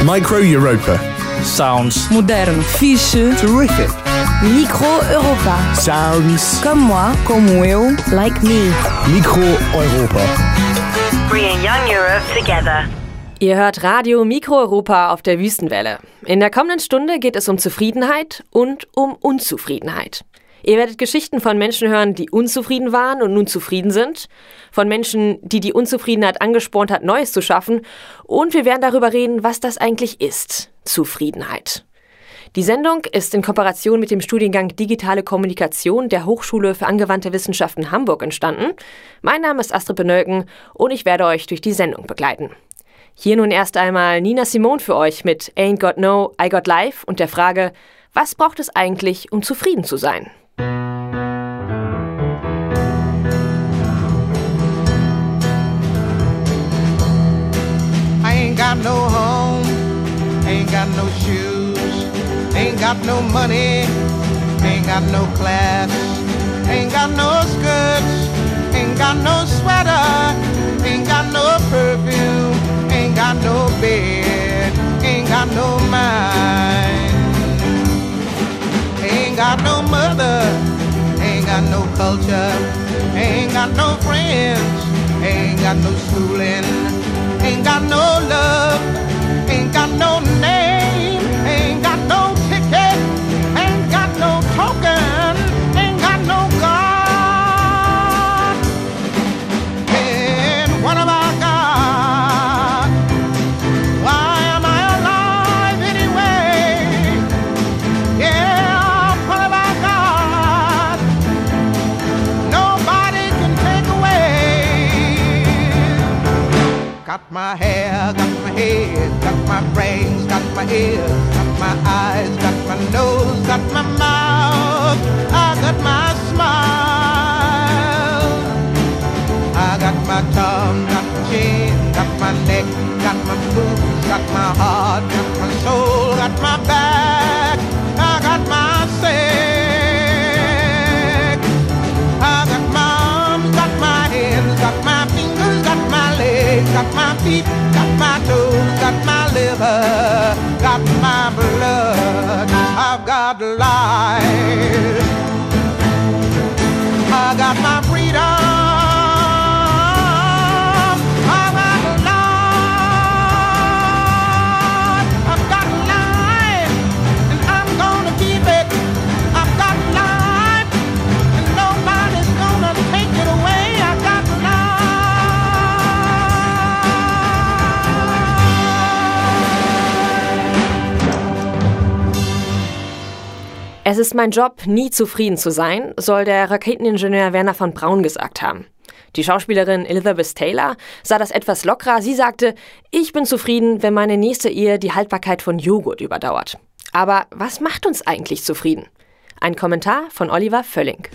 Micro Europa. Sounds Moderno. Fixe. Terrific. Micro Europa. Sounds. Comme moi. Como eu. Like me. Micro Europa. Bringing young Europe together. Ihr hört Radio Micro Europa auf der Wüstenwelle. In der kommenden Stunde geht es um Zufriedenheit und um Unzufriedenheit. Ihr werdet Geschichten von Menschen hören, die unzufrieden waren und nun zufrieden sind. Von Menschen, die die Unzufriedenheit angespornt hat, Neues zu schaffen. Und wir werden darüber reden, was das eigentlich ist. Zufriedenheit. Die Sendung ist in Kooperation mit dem Studiengang Digitale Kommunikation der Hochschule für angewandte Wissenschaften Hamburg entstanden. Mein Name ist Astrid Benölken und ich werde euch durch die Sendung begleiten. Hier nun erst einmal Nina Simone für euch mit Ain't Got No, I Got Life und der Frage, was braucht es eigentlich, um zufrieden zu sein? I ain't got no home, ain't got no shoes, ain't got no money, ain't got no class, ain't got no skirts, ain't got no sweater, ain't got no perfume, ain't got no bed, ain't got no mind, ain't got no mother, ain't got no culture, ain't got no friends, ain't got no schooling, ain't got no love, ain't got no name, ain't got no ticket, ain't got no token, ain't got no God. And what have I got? Why am I alive anyway? Yeah, what have I got? Nobody can take away. Got my hair, got my head, got my brains, got my ears, got my eyes, got my nose, got my mouth, I got my smile. I got my tongue, got my chin, got my neck, got my boobs, got my heart, got my soul, got my back, I got my sex. I got my arms, got my hands, got my fingers, got my legs, got my feet, got my toes, got my liver, got my blood. I've got life. I got my freedom. I've got life. I've got life, and I'm gonna keep it. I've got life, and nobody's gonna take it away. I've got Es ist mein Job, nie zufrieden zu sein, soll der Raketeningenieur Wernher von Braun gesagt haben. Die Schauspielerin Elizabeth Taylor sah das etwas lockerer. Sie sagte, ich bin zufrieden, wenn meine nächste Ehe die Haltbarkeit von Joghurt überdauert. Aber was macht uns eigentlich zufrieden? Ein Kommentar von Oliver Völling.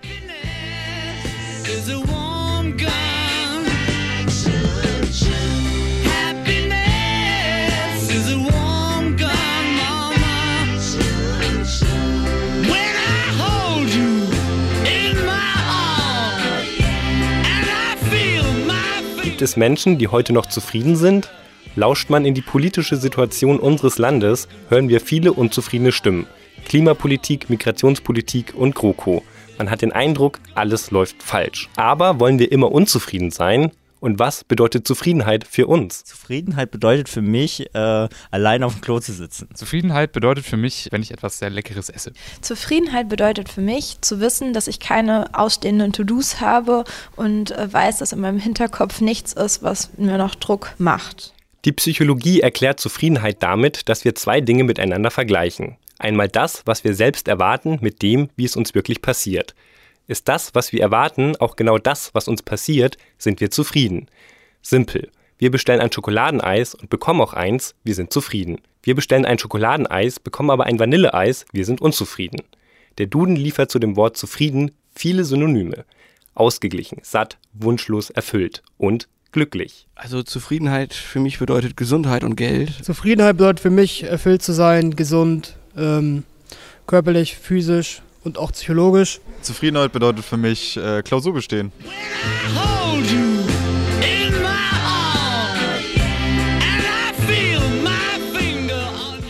Gibt es Menschen, die heute noch zufrieden sind? Lauscht man in die politische Situation unseres Landes, hören wir viele unzufriedene Stimmen. Klimapolitik, Migrationspolitik und GroKo. Man hat den Eindruck, alles läuft falsch. Aber wollen wir immer unzufrieden sein? Und was bedeutet Zufriedenheit für uns? Zufriedenheit bedeutet für mich, allein auf dem Klo zu sitzen. Zufriedenheit bedeutet für mich, wenn ich etwas sehr Leckeres esse. Zufriedenheit bedeutet für mich, zu wissen, dass ich keine ausstehenden To-Dos habe und weiß, dass in meinem Hinterkopf nichts ist, was mir noch Druck macht. Die Psychologie erklärt Zufriedenheit damit, dass wir zwei Dinge miteinander vergleichen. Einmal das, was wir selbst erwarten, mit dem, wie es uns wirklich passiert. Ist das, was wir erwarten, auch genau das, was uns passiert, sind wir zufrieden. Simpel. Wir bestellen ein Schokoladeneis und bekommen auch eins, wir sind zufrieden. Wir bestellen ein Schokoladeneis, bekommen aber ein Vanilleeis, wir sind unzufrieden. Der Duden liefert zu dem Wort zufrieden viele Synonyme. Ausgeglichen, satt, wunschlos, erfüllt und glücklich. Also Zufriedenheit für mich bedeutet Gesundheit und Geld. Zufriedenheit bedeutet für mich, erfüllt zu sein, gesund, körperlich, physisch und auch psychologisch. Zufriedenheit bedeutet für mich Klausur bestehen.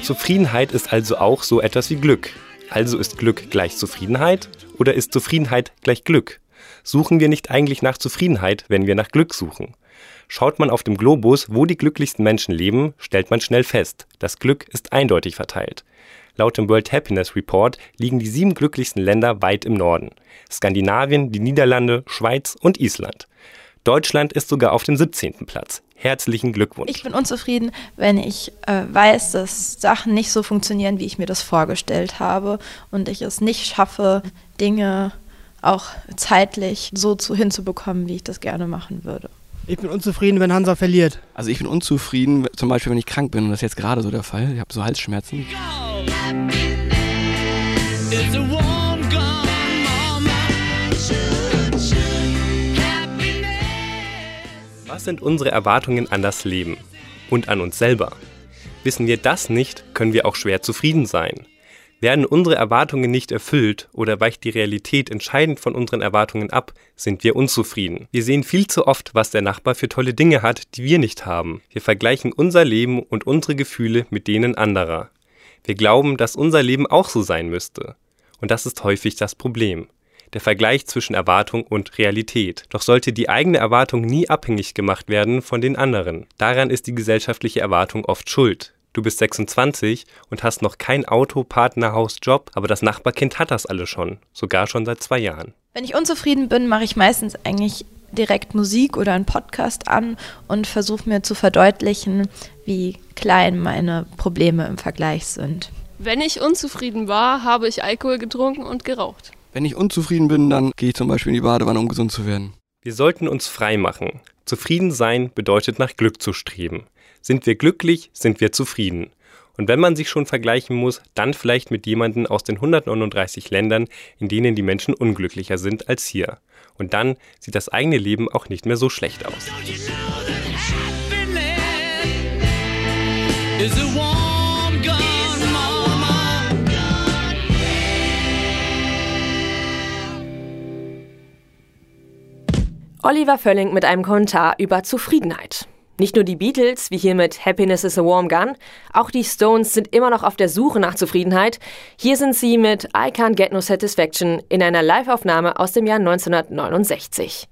Zufriedenheit ist also auch so etwas wie Glück. Also ist Glück gleich Zufriedenheit oder ist Zufriedenheit gleich Glück? Suchen wir nicht eigentlich nach Zufriedenheit, wenn wir nach Glück suchen? Schaut man auf dem Globus, wo die glücklichsten Menschen leben, stellt man schnell fest, das Glück ist eindeutig verteilt. Laut dem World Happiness Report liegen die 7 glücklichsten Länder weit im Norden. Skandinavien, die Niederlande, Schweiz und Island. Deutschland ist sogar auf dem 17. Platz. Herzlichen Glückwunsch. Ich bin unzufrieden, wenn ich weiß, dass Sachen nicht so funktionieren, wie ich mir das vorgestellt habe und ich es nicht schaffe, Dinge auch zeitlich so hinzubekommen, wie ich das gerne machen würde. Ich bin unzufrieden, wenn Hansa verliert. Also ich bin unzufrieden, zum Beispiel, wenn ich krank bin, und das ist jetzt gerade so der Fall. Ich habe so Halsschmerzen. Was sind unsere Erwartungen an das Leben und an uns selber? Wissen wir das nicht, können wir auch schwer zufrieden sein. Werden unsere Erwartungen nicht erfüllt oder weicht die Realität entscheidend von unseren Erwartungen ab, sind wir unzufrieden. Wir sehen viel zu oft, was der Nachbar für tolle Dinge hat, die wir nicht haben. Wir vergleichen unser Leben und unsere Gefühle mit denen anderer. Wir glauben, dass unser Leben auch so sein müsste. Und das ist häufig das Problem. Der Vergleich zwischen Erwartung und Realität. Doch sollte die eigene Erwartung nie abhängig gemacht werden von den anderen. Daran ist die gesellschaftliche Erwartung oft schuld. Du bist 26 und hast noch kein Auto, Partner, Haus, Job, aber das Nachbarkind hat das alle schon, sogar schon seit 2 Jahren. Wenn ich unzufrieden bin, mache ich meistens eigentlich direkt Musik oder einen Podcast an und versuche mir zu verdeutlichen, wie klein meine Probleme im Vergleich sind. Wenn ich unzufrieden war, habe ich Alkohol getrunken und geraucht. Wenn ich unzufrieden bin, dann gehe ich zum Beispiel in die Badewanne, um gesund zu werden. Wir sollten uns frei machen. Zufrieden sein bedeutet, nach Glück zu streben. Sind wir glücklich, sind wir zufrieden. Und wenn man sich schon vergleichen muss, dann vielleicht mit jemandem aus den 139 Ländern, in denen die Menschen unglücklicher sind als hier. Und dann sieht das eigene Leben auch nicht mehr so schlecht aus. Oliver Völling mit einem Kommentar über Zufriedenheit. Nicht nur die Beatles, wie hier mit Happiness is a Warm Gun, auch die Stones sind immer noch auf der Suche nach Zufriedenheit. Hier sind sie mit I Can't Get No Satisfaction in einer Live-Aufnahme aus dem Jahr 1969.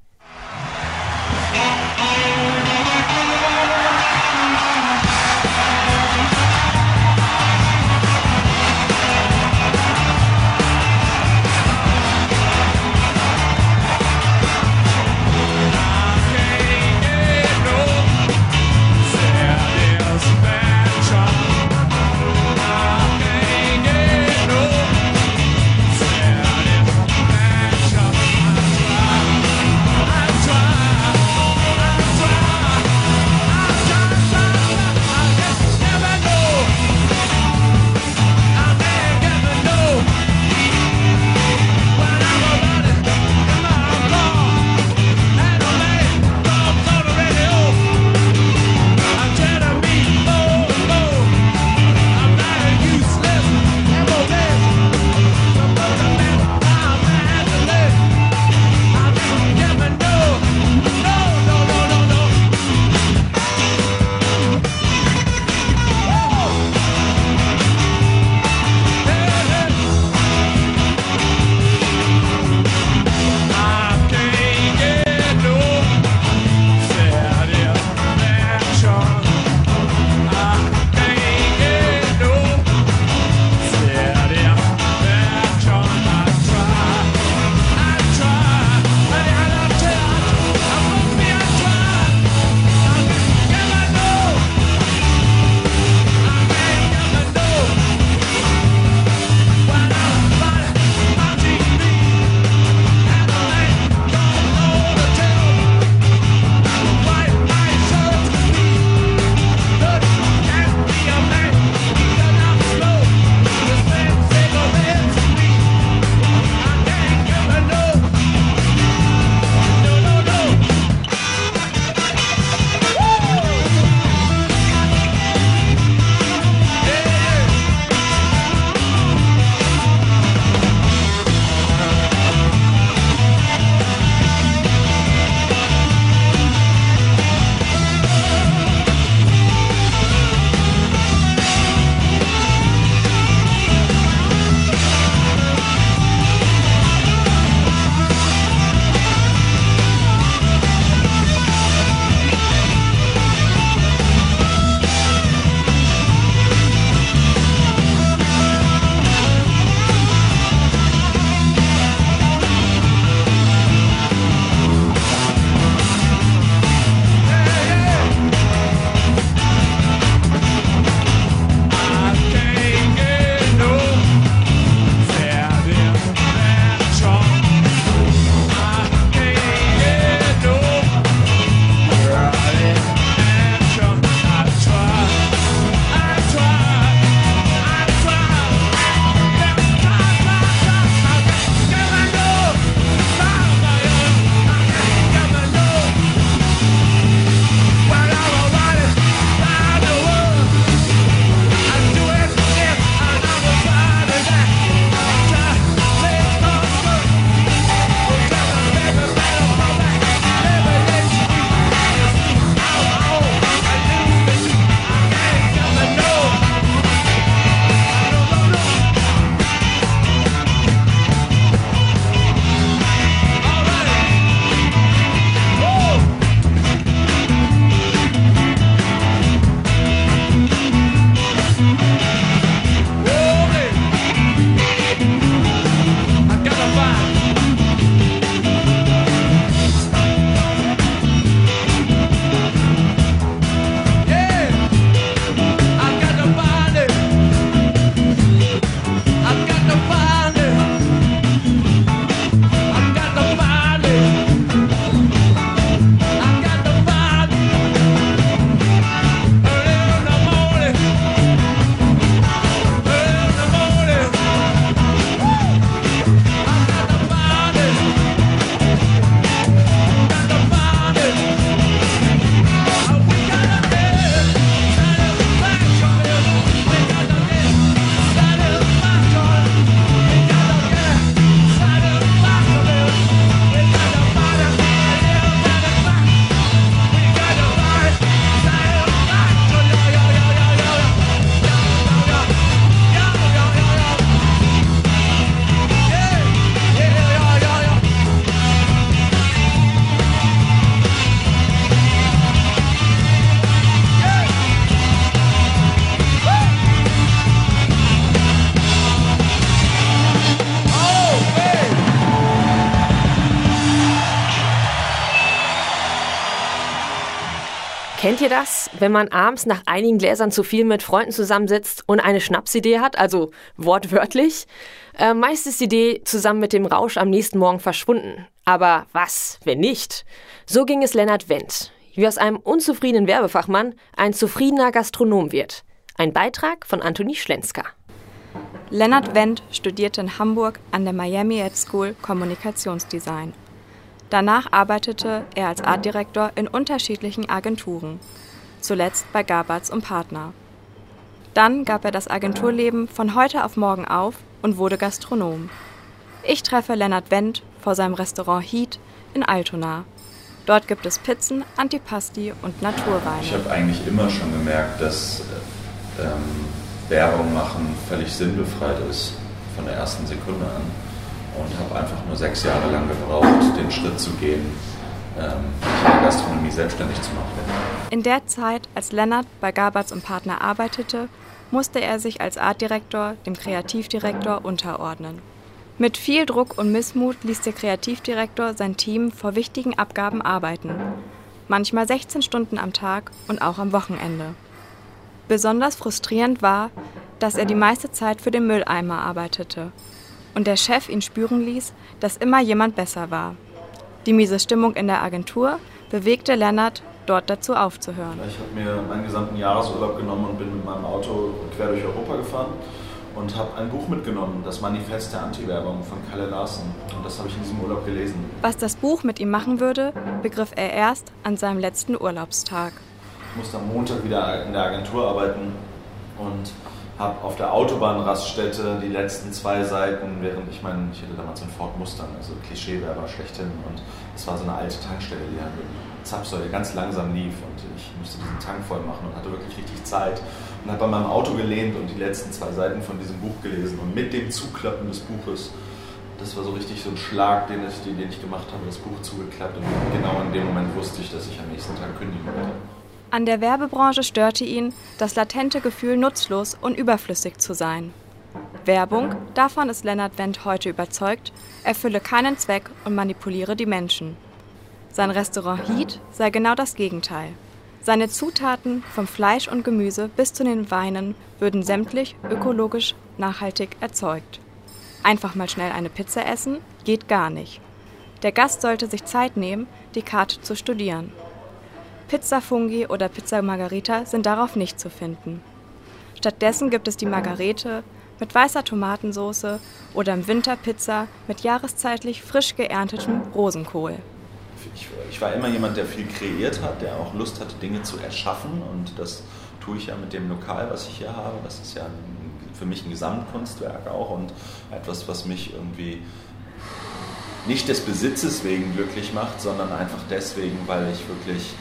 Kennt ihr das, wenn man abends nach einigen Gläsern zu viel mit Freunden zusammensitzt und eine Schnapsidee hat, also wortwörtlich? Meist ist die Idee zusammen mit dem Rausch am nächsten Morgen verschwunden. Aber was, wenn nicht? So ging es Lennart Wendt, wie aus einem unzufriedenen Werbefachmann ein zufriedener Gastronom wird. Ein Beitrag von Anthony Schlenska. Lennart Wendt studierte in Hamburg an der Miami Ed School Kommunikationsdesign. Danach arbeitete er als Artdirektor in unterschiedlichen Agenturen, zuletzt bei Gabarz & Partner. Dann gab er das Agenturleben von heute auf morgen auf und wurde Gastronom. Ich treffe Lennart Wendt vor seinem Restaurant Heat in Altona. Dort gibt es Pizzen, Antipasti und Naturweine. Ich habe eigentlich immer schon gemerkt, dass Werbung machen völlig sinnbefreit ist, von der ersten Sekunde an. Und habe einfach nur 6 Jahre lang gebraucht, den Schritt zu gehen, mich in der Gastronomie selbstständig zu machen. In der Zeit, als Lennart bei Gabarz & Partner arbeitete, musste er sich als Artdirektor dem Kreativdirektor unterordnen. Mit viel Druck und Missmut ließ der Kreativdirektor sein Team vor wichtigen Abgaben arbeiten. Manchmal 16 Stunden am Tag und auch am Wochenende. Besonders frustrierend war, dass er die meiste Zeit für den Mülleimer arbeitete und der Chef ihn spüren ließ, dass immer jemand besser war. Die miese Stimmung in der Agentur bewegte Lennart, dort dazu aufzuhören. Ich habe mir meinen gesamten Jahresurlaub genommen und bin mit meinem Auto quer durch Europa gefahren und habe ein Buch mitgenommen, das Manifest der Anti-Werbung von Kalle Larsen. Und das habe ich in diesem Urlaub gelesen. Was das Buch mit ihm machen würde, begriff er erst an seinem letzten Urlaubstag. Ich musste am Montag wieder in der Agentur arbeiten und habe auf der Autobahnraststätte die letzten 2 Seiten, während ich hatte damals einen Ford Mustang, also Klischeewerber schlechthin, und es war so eine alte Tankstelle, die an der Zapfsäule ganz langsam lief und ich musste diesen Tank voll machen und hatte wirklich richtig Zeit und habe bei meinem Auto gelehnt und die letzten 2 Seiten von diesem Buch gelesen und mit dem Zuklappen des Buches, das war so richtig so ein Schlag, den ich gemacht habe, das Buch zugeklappt, und genau in dem Moment wusste ich, dass ich am nächsten Tag kündigen werde. An der Werbebranche störte ihn das latente Gefühl, nutzlos und überflüssig zu sein. Werbung, davon ist Lennart Wendt heute überzeugt, erfülle keinen Zweck und manipuliere die Menschen. Sein Restaurant Heat sei genau das Gegenteil. Seine Zutaten, vom Fleisch und Gemüse bis zu den Weinen, würden sämtlich ökologisch nachhaltig erzeugt. Einfach mal schnell eine Pizza essen, geht gar nicht. Der Gast sollte sich Zeit nehmen, die Karte zu studieren. Pizza Fungi oder Pizza Margherita sind darauf nicht zu finden. Stattdessen gibt es die Margarete mit weißer Tomatensauce oder im Winter Pizza mit jahreszeitlich frisch geerntetem Rosenkohl. Ich war immer jemand, der viel kreiert hat, der auch Lust hatte, Dinge zu erschaffen, und das tue ich ja mit dem Lokal, was ich hier habe. Das ist ja für mich ein Gesamtkunstwerk auch und etwas, was mich irgendwie nicht des Besitzes wegen glücklich macht, sondern einfach deswegen, weil ich wirklich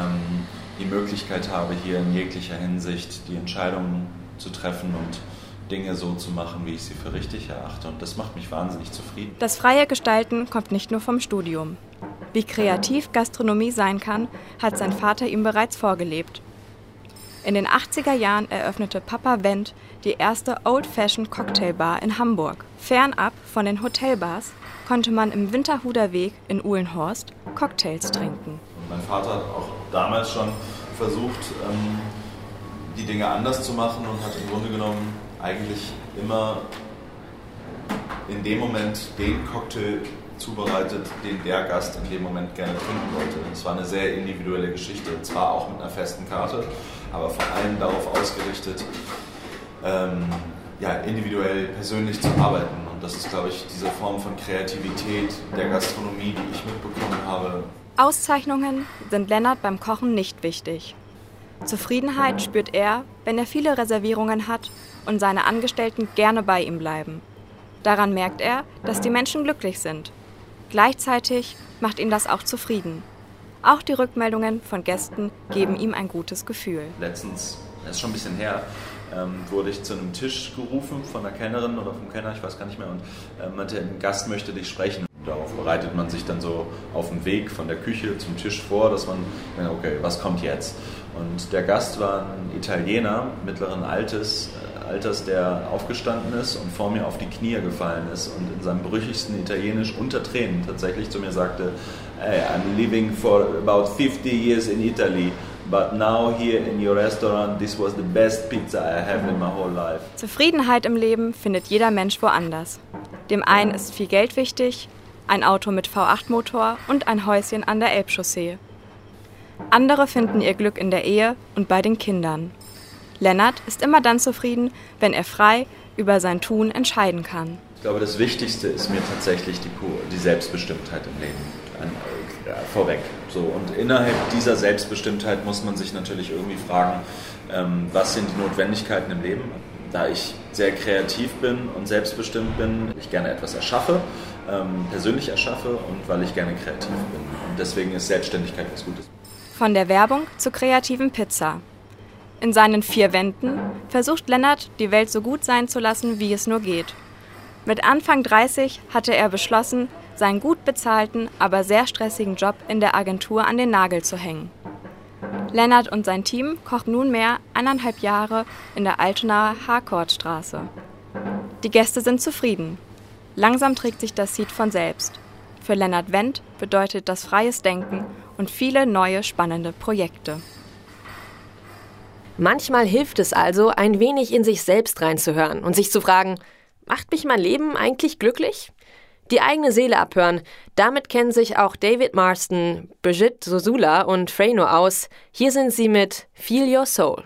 die Möglichkeit habe, hier in jeglicher Hinsicht die Entscheidungen zu treffen und Dinge so zu machen, wie ich sie für richtig erachte. Und das macht mich wahnsinnig zufrieden. Das freie Gestalten kommt nicht nur vom Studium. Wie kreativ Gastronomie sein kann, hat sein Vater ihm bereits vorgelebt. In den 80er Jahren eröffnete Papa Wendt die erste Old-Fashioned Cocktailbar in Hamburg. Fernab von den Hotelbars konnte man im Winterhuder Weg in Uhlenhorst Cocktails trinken. Mein Vater hat auch damals schon versucht, die Dinge anders zu machen und hat im Grunde genommen eigentlich immer in dem Moment den Cocktail zubereitet, den der Gast in dem Moment gerne trinken wollte. Es war eine sehr individuelle Geschichte, zwar auch mit einer festen Karte, aber vor allem darauf ausgerichtet, individuell, persönlich zu arbeiten. Und das ist, glaube ich, diese Form von Kreativität der Gastronomie, die ich mitbekommen habe. Auszeichnungen sind Lennart beim Kochen nicht wichtig. Zufriedenheit spürt er, wenn er viele Reservierungen hat und seine Angestellten gerne bei ihm bleiben. Daran merkt er, dass die Menschen glücklich sind. Gleichzeitig macht ihn das auch zufrieden. Auch die Rückmeldungen von Gästen geben ihm ein gutes Gefühl. Letztens, das ist schon ein bisschen her, wurde ich zu einem Tisch gerufen von der Kellnerin oder vom Kellner, ich weiß gar nicht mehr, und meinte, ein Gast möchte dich sprechen. Darauf bereitet man sich dann so auf dem Weg von der Küche zum Tisch vor, dass man denkt, okay, was kommt jetzt? Und der Gast war ein Italiener mittleren Alters, der aufgestanden ist und vor mir auf die Knie gefallen ist und in seinem brüchigsten Italienisch unter Tränen tatsächlich zu mir sagte, hey, I'm living for about 50 years in Italy. but now here in your restaurant, this was the best pizza I have in my whole life. Zufriedenheit im Leben findet jeder Mensch woanders. Dem einen ist viel Geld wichtig, ein Auto mit V8-Motor und ein Häuschen an der Elbchaussee. Andere finden ihr Glück in der Ehe und bei den Kindern. Lennart ist immer dann zufrieden, wenn er frei über sein Tun entscheiden kann. Ich glaube, das Wichtigste ist mir tatsächlich die Selbstbestimmtheit im Leben vorweg. So, und innerhalb dieser Selbstbestimmtheit muss man sich natürlich irgendwie fragen, was sind die Notwendigkeiten im Leben? Da ich sehr kreativ bin und selbstbestimmt bin, ich gerne etwas erschaffe, persönlich erschaffe und weil ich gerne kreativ bin. Und deswegen ist Selbstständigkeit was Gutes. Von der Werbung zur kreativen Pizza. In seinen 4 Wänden versucht Lennart, die Welt so gut sein zu lassen, wie es nur geht. Mit Anfang 30 hatte er beschlossen, seinen gut bezahlten, aber sehr stressigen Job in der Agentur an den Nagel zu hängen. Lennart und sein Team kochen nunmehr 1,5 Jahre in der Altonaer Harkortstraße. Die Gäste sind zufrieden. Langsam trägt sich das Seed von selbst. Für Lennart Wendt bedeutet das freies Denken und viele neue spannende Projekte. Manchmal hilft es also, ein wenig in sich selbst reinzuhören und sich zu fragen, macht mich mein Leben eigentlich glücklich? Die eigene Seele abhören, damit kennen sich auch David Marston, Brigitte Sosula und Freyno aus. Hier sind sie mit Feel Your Soul.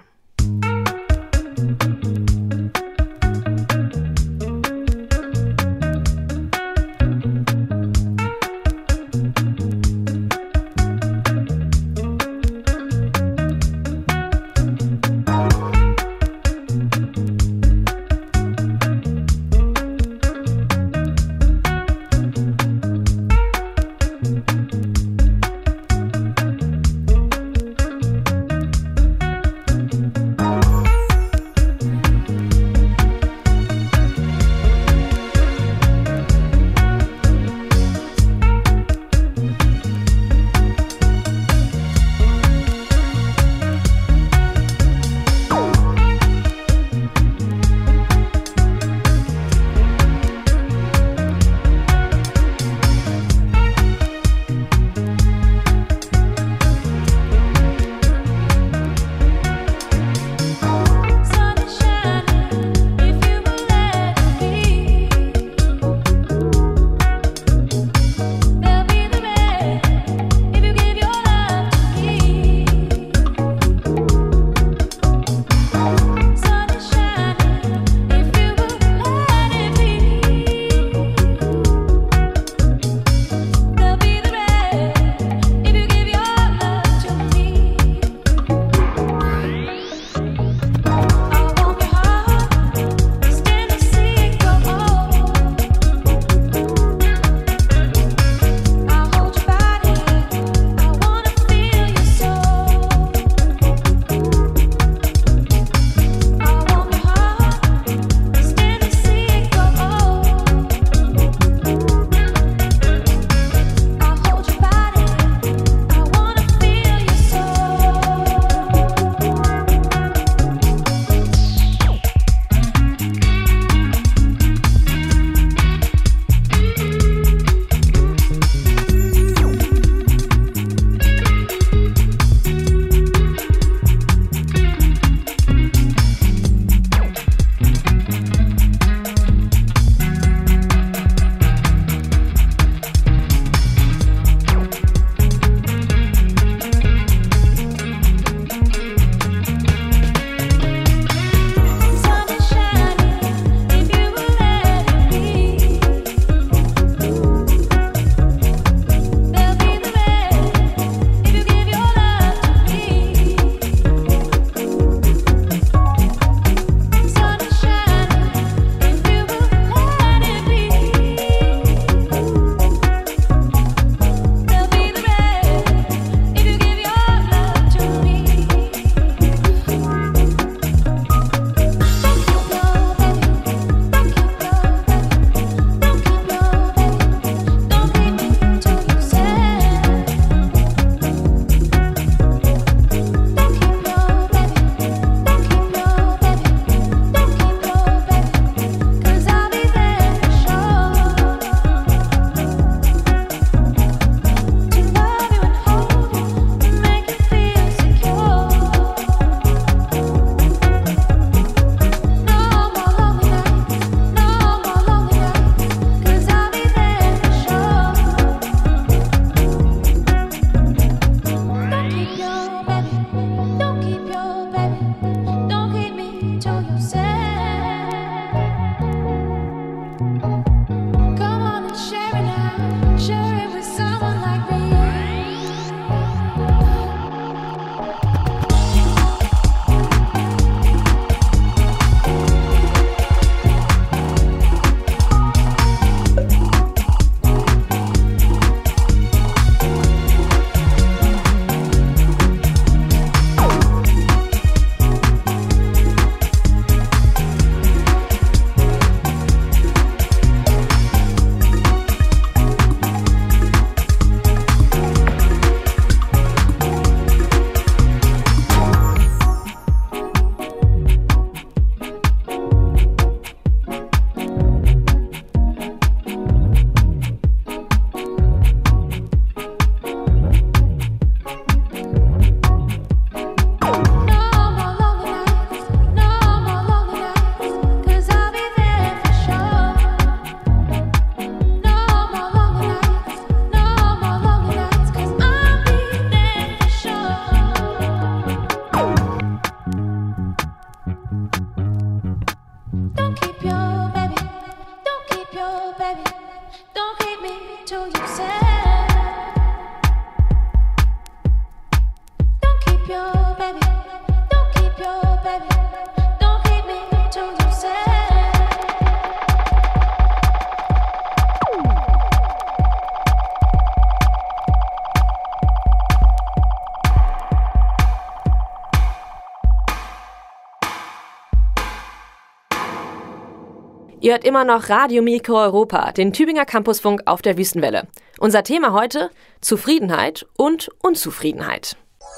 Ihr hört immer noch Radio Mikro Europa, den Tübinger Campusfunk auf der Wüstenwelle. Unser Thema heute: Zufriedenheit und Unzufriedenheit.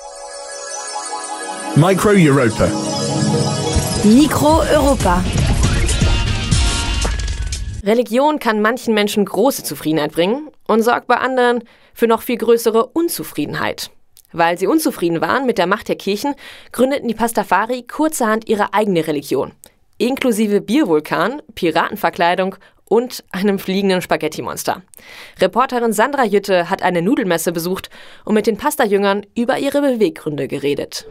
Micro Europa. Mikro Europa. Religion kann manchen Menschen große Zufriedenheit bringen und sorgt bei anderen für noch viel größere Unzufriedenheit. Weil sie unzufrieden waren mit der Macht der Kirchen, gründeten die Pastafari kurzerhand ihre eigene Religion. Inklusive Biervulkan, Piratenverkleidung und einem fliegenden Spaghetti-Monster. Reporterin Sandra Jütte hat eine Nudelmesse besucht und mit den Pastajüngern über ihre Beweggründe geredet.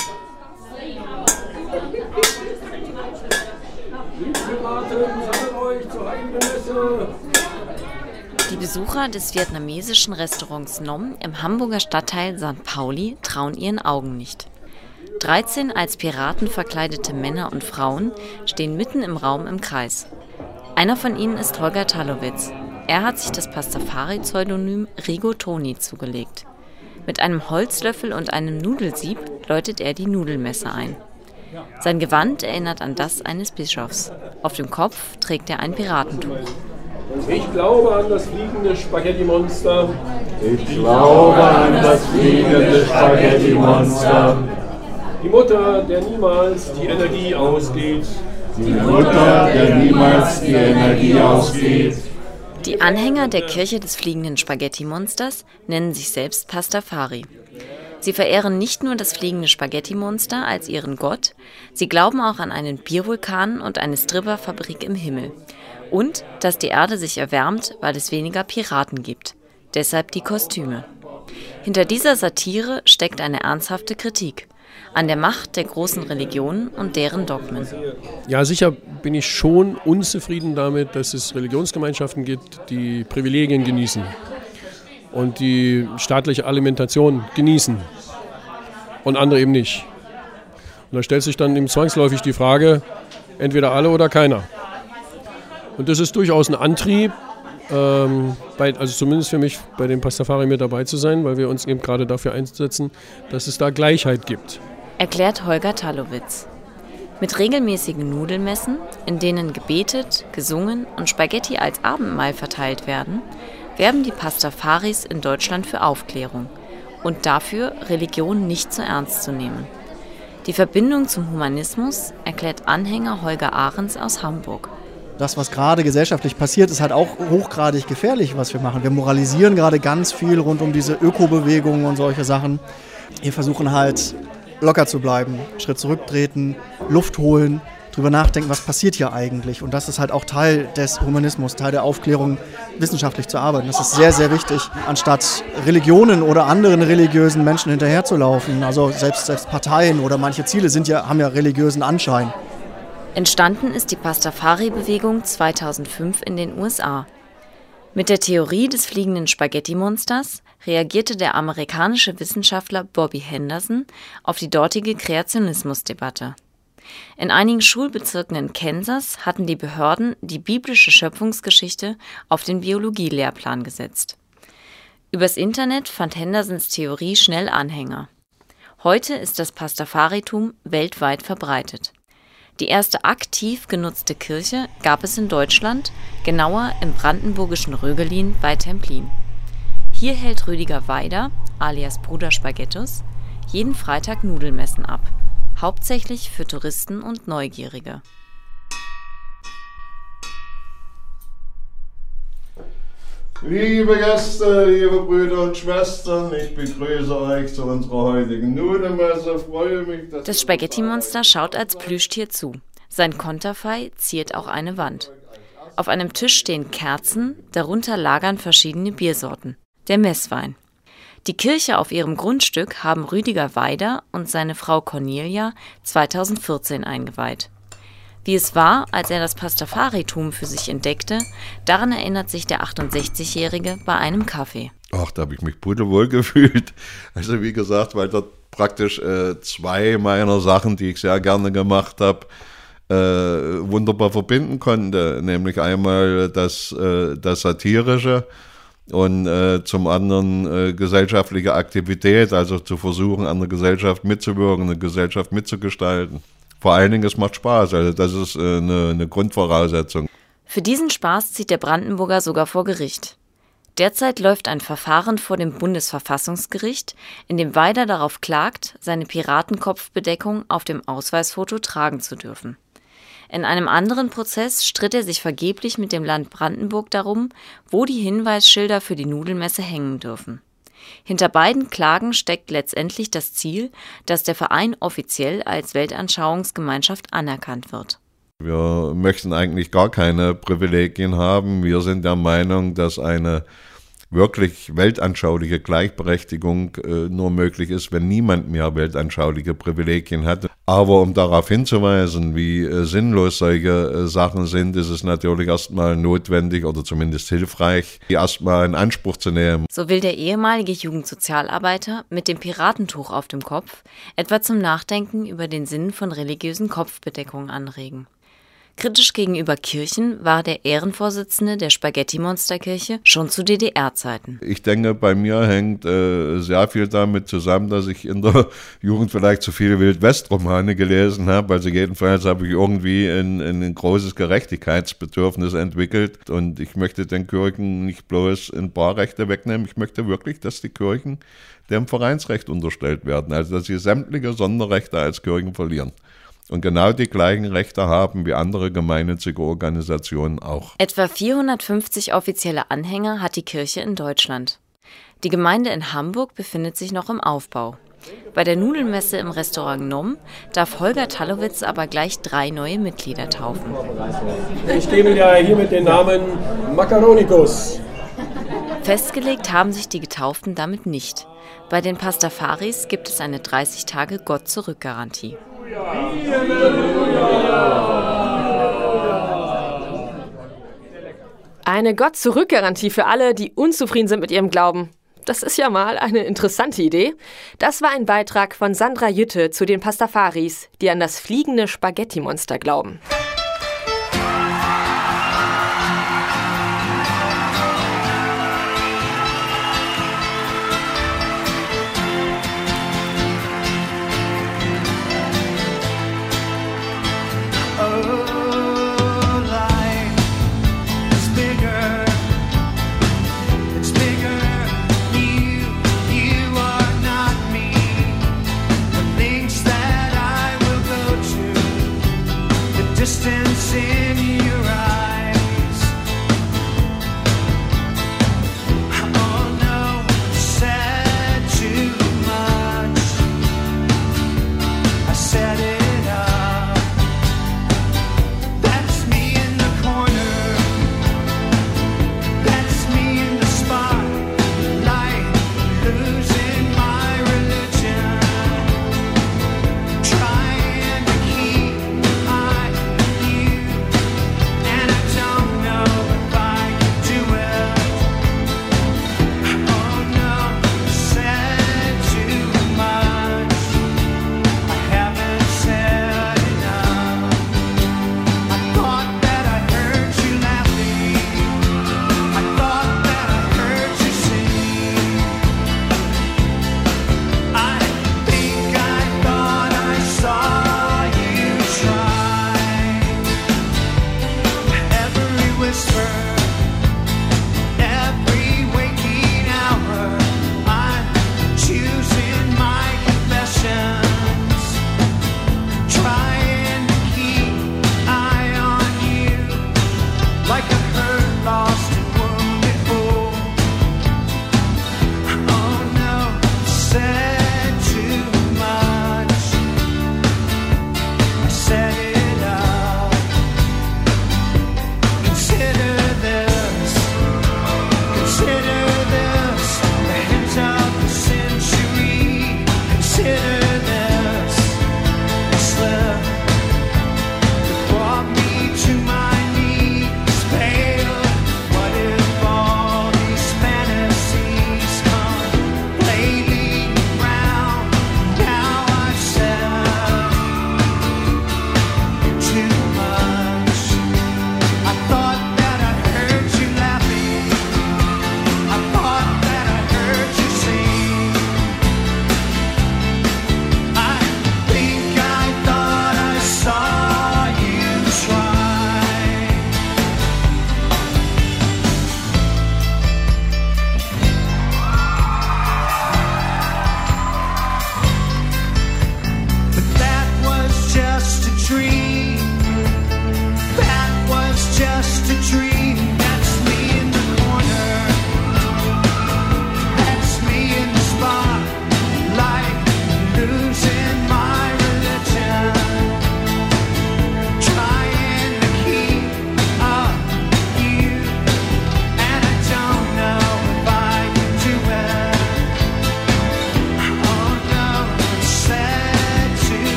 Die Besucher des vietnamesischen Restaurants Nom im Hamburger Stadtteil St. Pauli trauen ihren Augen nicht. 13 als Piraten verkleidete Männer und Frauen stehen mitten im Raum im Kreis. Einer von ihnen ist Holger Talowitz. Er hat sich das Pastafari-Pseudonym Rigo Toni zugelegt. Mit einem Holzlöffel und einem Nudelsieb läutet er die Nudelmesse ein. Sein Gewand erinnert an das eines Bischofs. Auf dem Kopf trägt er ein Piratentuch. Ich glaube an das fliegende Spaghetti-Monster. Ich glaube an das fliegende Spaghetti-Monster. Die Mutter, der niemals die Energie ausgeht. Die Mutter, der niemals die Energie ausgeht. Die Anhänger der Kirche des fliegenden Spaghetti-Monsters nennen sich selbst Pastafari. Sie verehren nicht nur das fliegende Spaghetti-Monster als ihren Gott, sie glauben auch an einen Biervulkan und eine Stripperfabrik im Himmel. Und, dass die Erde sich erwärmt, weil es weniger Piraten gibt. Deshalb die Kostüme. Hinter dieser Satire steckt eine ernsthafte Kritik an der Macht der großen Religionen und deren Dogmen. Ja, sicher bin ich schon unzufrieden damit, dass es Religionsgemeinschaften gibt, die Privilegien genießen und die staatliche Alimentation genießen und andere eben nicht. Und da stellt sich dann eben zwangsläufig die Frage, entweder alle oder keiner. Und das ist durchaus ein Antrieb, also zumindest für mich, bei den Pastafari mit dabei zu sein, weil wir uns eben gerade dafür einsetzen, dass es da Gleichheit gibt. Erklärt Holger Talowitz. Mit regelmäßigen Nudelmessen, in denen gebetet, gesungen und Spaghetti als Abendmahl verteilt werden, werben die Pastafaris in Deutschland für Aufklärung und dafür, Religion nicht zu ernst zu nehmen. Die Verbindung zum Humanismus erklärt Anhänger Holger Ahrens aus Hamburg. Das, was gerade gesellschaftlich passiert, ist halt auch hochgradig gefährlich, was wir machen. Wir moralisieren gerade ganz viel rund um diese Ökobewegungen und solche Sachen. Wir versuchen halt locker zu bleiben, Schritt zurücktreten, Luft holen, drüber nachdenken, was passiert hier eigentlich. Und das ist halt auch Teil des Humanismus, Teil der Aufklärung, wissenschaftlich zu arbeiten. Das ist sehr, sehr wichtig, anstatt Religionen oder anderen religiösen Menschen hinterherzulaufen. Also selbst Parteien oder manche Ziele haben ja religiösen Anschein. Entstanden ist die Pastafari-Bewegung 2005 in den USA. Mit der Theorie des fliegenden Spaghetti-Monsters reagierte der amerikanische Wissenschaftler Bobby Henderson auf die dortige Kreationismusdebatte. In einigen Schulbezirken in Kansas hatten die Behörden die biblische Schöpfungsgeschichte auf den Biologielehrplan gesetzt. Übers Internet fand Hendersons Theorie schnell Anhänger. Heute ist das Pastafaritum weltweit verbreitet. Die erste aktiv genutzte Kirche gab es in Deutschland, genauer im brandenburgischen Rögelin bei Templin. Hier hält Rüdiger Weider, alias Bruder Spaghettus, jeden Freitag Nudelmessen ab, hauptsächlich für Touristen und Neugierige. Liebe Gäste, liebe Brüder und Schwestern, ich begrüße euch zu unserer heutigen Nudelmesse. Freue mich, dass das Spaghetti-Monster schaut als Plüschtier zu. Sein Konterfei ziert auch eine Wand. Auf einem Tisch stehen Kerzen, darunter lagern verschiedene Biersorten. Der Messwein. Die Kirche auf ihrem Grundstück haben Rüdiger Weider und seine Frau Cornelia 2014 eingeweiht. Wie es war, als er das Pastafaritum für sich entdeckte, daran erinnert sich der 68-Jährige bei einem Kaffee. Ach, da habe ich mich pudelwohl gefühlt. Also wie gesagt, weil dort praktisch zwei meiner Sachen, die ich sehr gerne gemacht habe, wunderbar verbinden konnte. Nämlich einmal das Satirische und zum anderen gesellschaftliche Aktivität, also zu versuchen, an der Gesellschaft mitzuwirken, eine Gesellschaft mitzugestalten. Vor allen Dingen, es macht Spaß, also das ist eine Grundvoraussetzung. Für diesen Spaß zieht der Brandenburger sogar vor Gericht. Derzeit läuft ein Verfahren vor dem Bundesverfassungsgericht, in dem Weider darauf klagt, seine Piratenkopfbedeckung auf dem Ausweisfoto tragen zu dürfen. In einem anderen Prozess stritt er sich vergeblich mit dem Land Brandenburg darum, wo die Hinweisschilder für die Nudelmesse hängen dürfen. Hinter beiden Klagen steckt letztendlich das Ziel, dass der Verein offiziell als Weltanschauungsgemeinschaft anerkannt wird. Wir möchten eigentlich gar keine Privilegien haben. Wir sind der Meinung, dass eine wirklich weltanschauliche Gleichberechtigung nur möglich ist, wenn niemand mehr weltanschauliche Privilegien hat. Aber um darauf hinzuweisen, wie sinnlos solche Sachen sind, ist es natürlich erstmal notwendig oder zumindest hilfreich, die erstmal in Anspruch zu nehmen. So will der ehemalige Jugendsozialarbeiter mit dem Piratentuch auf dem Kopf etwa zum Nachdenken über den Sinn von religiösen Kopfbedeckungen anregen. Kritisch gegenüber Kirchen war der Ehrenvorsitzende der Spaghetti-Monster-Kirche schon zu DDR-Zeiten. Ich denke, bei mir hängt sehr viel damit zusammen, dass ich in der Jugend vielleicht zu viele Wild-West-Romane gelesen habe. Also jedenfalls habe ich irgendwie ein großes Gerechtigkeitsbedürfnis entwickelt. Und ich möchte den Kirchen nicht bloß ein paar Rechte wegnehmen. Ich möchte wirklich, dass die Kirchen dem Vereinsrecht unterstellt werden. Also dass sie sämtliche Sonderrechte als Kirchen verlieren. Und genau die gleichen Rechte haben wie andere gemeinnützige Organisationen auch. Etwa 450 offizielle Anhänger hat die Kirche in Deutschland. Die Gemeinde in Hamburg befindet sich noch im Aufbau. Bei der Nudelmesse im Restaurant Nom darf Holger Tallowitz aber gleich 3 neue Mitglieder taufen. Ich gebe dir hiermit den Namen Macaronikus. Festgelegt haben sich die Getauften damit nicht. Bei den Pastafaris gibt es eine 30-Tage-Gott-Zurück-Garantie. Eine Gott-Zurück-Garantie für alle, die unzufrieden sind mit ihrem Glauben. Das ist ja mal eine interessante Idee. Das war ein Beitrag von Sandra Jütte zu den Pastafaris, die an das fliegende Spaghetti-Monster glauben.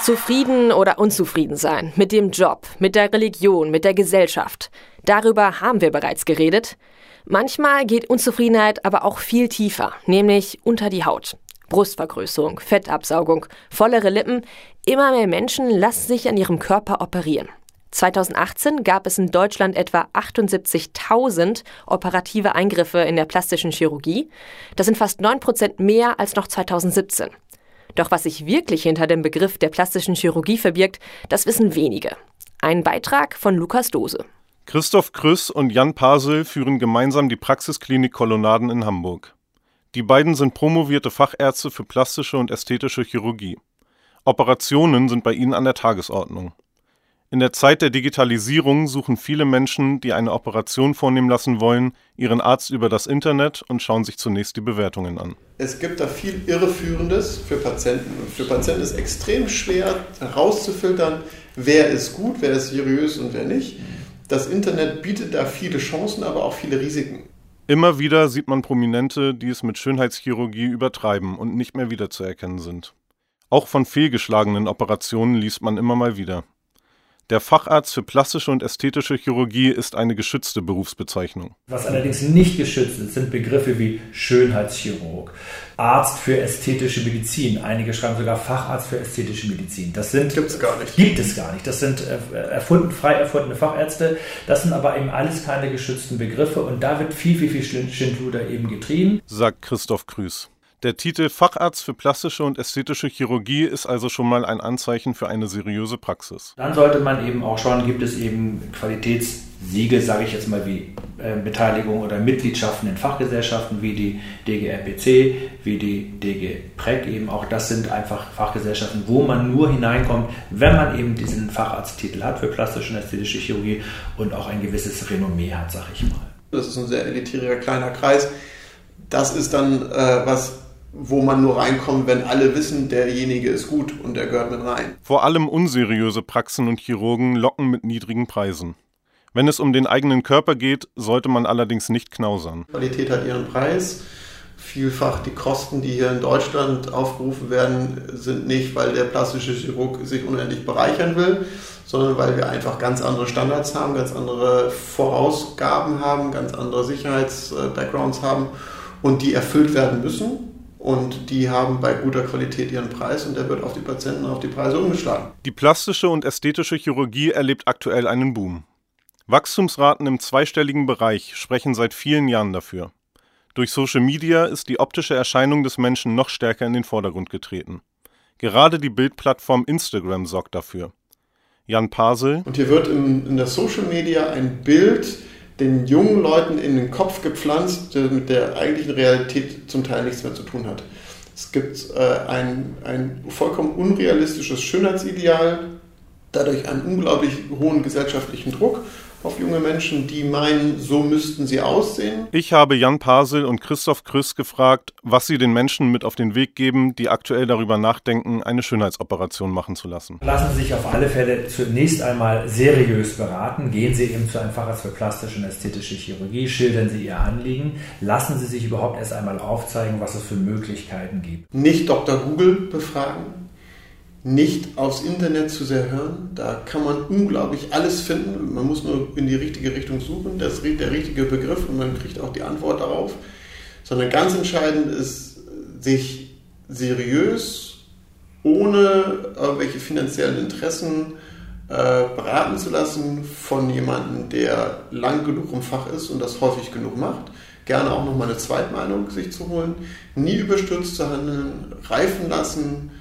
Zufrieden oder unzufrieden sein mit dem Job, mit der Religion, mit der Gesellschaft. Darüber haben wir bereits geredet. Manchmal geht Unzufriedenheit aber auch viel tiefer, nämlich unter die Haut. Brustvergrößerung, Fettabsaugung, vollere Lippen. Immer mehr Menschen lassen sich an ihrem Körper operieren. 2018 gab es in Deutschland etwa 78.000 operative Eingriffe in der plastischen Chirurgie. Das sind fast 9% mehr als noch 2017. Doch was sich wirklich hinter dem Begriff der plastischen Chirurgie verbirgt, das wissen wenige. Ein Beitrag von Lukas Dose. Christoph Krüss und Jan Pasel führen gemeinsam die Praxisklinik Kolonnaden in Hamburg. Die beiden sind promovierte Fachärzte für plastische und ästhetische Chirurgie. Operationen sind bei ihnen an der Tagesordnung. In der Zeit der Digitalisierung suchen viele Menschen, die eine Operation vornehmen lassen wollen, ihren Arzt über das Internet und schauen sich zunächst die Bewertungen an. Es gibt da viel Irreführendes für Patienten. Und für Patienten ist es extrem schwer herauszufiltern, wer ist gut, wer ist seriös und wer nicht. Das Internet bietet da viele Chancen, aber auch viele Risiken. Immer wieder sieht man Prominente, die es mit Schönheitschirurgie übertreiben und nicht mehr wiederzuerkennen sind. Auch von fehlgeschlagenen Operationen liest man immer mal wieder. Der Facharzt für plastische und ästhetische Chirurgie ist eine geschützte Berufsbezeichnung. Was allerdings nicht geschützt ist, sind Begriffe wie Schönheitschirurg, Arzt für ästhetische Medizin. Einige schreiben sogar Facharzt für ästhetische Medizin. Das gibt es gar nicht. Das sind frei erfundene Fachärzte. Das sind aber eben alles keine geschützten Begriffe und da wird viel Schindluder eben getrieben. Sagt Christoph Krüss. Der Titel Facharzt für plastische und ästhetische Chirurgie ist also schon mal ein Anzeichen für eine seriöse Praxis. Dann sollte man eben auch schauen, gibt es eben Qualitätssiegel, sage ich jetzt mal, wie Beteiligung oder Mitgliedschaften in Fachgesellschaften wie die DGRPC, wie die DGPREC eben. Auch das sind einfach Fachgesellschaften, wo man nur hineinkommt, wenn man eben diesen Facharzttitel hat für plastische und ästhetische Chirurgie und auch ein gewisses Renommee hat, sage ich mal. Das ist ein sehr elitärer kleiner Kreis. Das ist dann wo man nur reinkommt, wenn alle wissen, derjenige ist gut und der gehört mit rein. Vor allem unseriöse Praxen und Chirurgen locken mit niedrigen Preisen. Wenn es um den eigenen Körper geht, sollte man allerdings nicht knausern. Qualität hat ihren Preis. Vielfach die Kosten, die hier in Deutschland aufgerufen werden, sind nicht, weil der plastische Chirurg sich unendlich bereichern will, sondern weil wir einfach ganz andere Standards haben, ganz andere Vorausgaben haben, ganz andere Sicherheits-Backgrounds haben und die erfüllt werden müssen. Und die haben bei guter Qualität ihren Preis und der wird auf die Patienten, auf die Preise umgeschlagen. Die plastische und ästhetische Chirurgie erlebt aktuell einen Boom. Wachstumsraten im zweistelligen Bereich sprechen seit vielen Jahren dafür. Durch Social Media ist die optische Erscheinung des Menschen noch stärker in den Vordergrund getreten. Gerade die Bildplattform Instagram sorgt dafür. Jan Pasel. Und hier wird in der Social Media ein Bild den jungen Leuten in den Kopf gepflanzt, der mit der eigentlichen Realität zum Teil nichts mehr zu tun hat. Es gibt ein vollkommen unrealistisches Schönheitsideal, dadurch einen unglaublich hohen gesellschaftlichen Druck auf junge Menschen, die meinen, so müssten sie aussehen. Ich habe Jan Pasel und Christoph Krüss gefragt, was sie den Menschen mit auf den Weg geben, die aktuell darüber nachdenken, eine Schönheitsoperation machen zu lassen. Lassen Sie sich auf alle Fälle zunächst einmal seriös beraten. Gehen Sie eben zu einem Facharzt für plastische und ästhetische Chirurgie, schildern Sie Ihr Anliegen. Lassen Sie sich überhaupt erst einmal aufzeigen, was es für Möglichkeiten gibt. Nicht Dr. Google befragen. Nicht aufs Internet zu sehr hören. Da kann man unglaublich alles finden. Man muss nur in die richtige Richtung suchen. Das ist der richtige Begriff und man kriegt auch die Antwort darauf. Sondern ganz entscheidend ist, sich seriös, ohne irgendwelche finanziellen Interessen beraten zu lassen von jemandem, der lang genug im Fach ist und das häufig genug macht. Gerne auch nochmal eine Zweitmeinung sich zu holen. Nie überstürzt zu handeln, reifen lassen.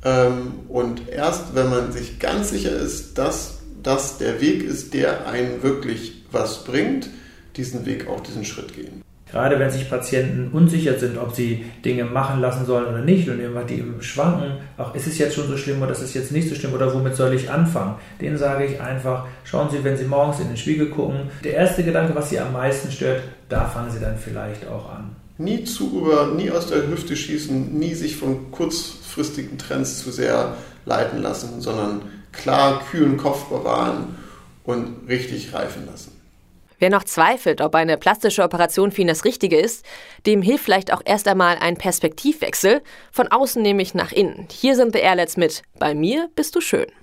Und erst wenn man sich ganz sicher ist, dass das der Weg ist, der einen wirklich was bringt, diesen Weg auch, diesen Schritt gehen. Gerade wenn sich Patienten unsicher sind, ob sie Dinge machen lassen sollen oder nicht und irgendwann die eben schwanken, ach, ist es jetzt schon so schlimm oder ist es jetzt nicht so schlimm oder womit soll ich anfangen? Denen sage ich einfach, schauen Sie, wenn Sie morgens in den Spiegel gucken, der erste Gedanke, was Sie am meisten stört, da fangen Sie dann vielleicht auch an. Nie aus der Hüfte schießen, nie sich von kurzfristigen Trends zu sehr leiten lassen, sondern klar kühlen Kopf bewahren und richtig reifen lassen. Wer noch zweifelt, ob eine plastische Operation für ihn das Richtige ist, dem hilft vielleicht auch erst einmal ein Perspektivwechsel, von außen nämlich nach innen. Hier sind The Airlets mit Bei mir bist du schön.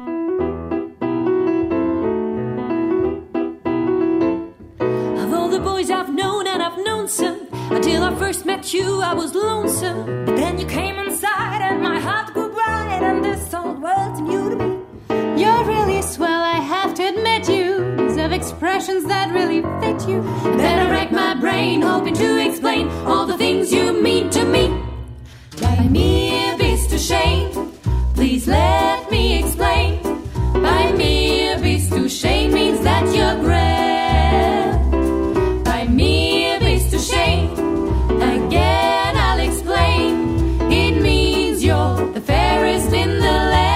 Of all the boys I've known and I've known some, until I first met you I was lonesome. But then you came inside and my heart grew bright, and this old world's new to me. You're really swell, I have to admit you deserve expressions that really fit you. Then I rack my brain hoping to explain all the things you mean to me. Bei mir bist du schön, please let me explain. Bei mir bist du schön means that you're grand. Bei mir bist du schön, again I'll explain. It means you're the fairest in the land.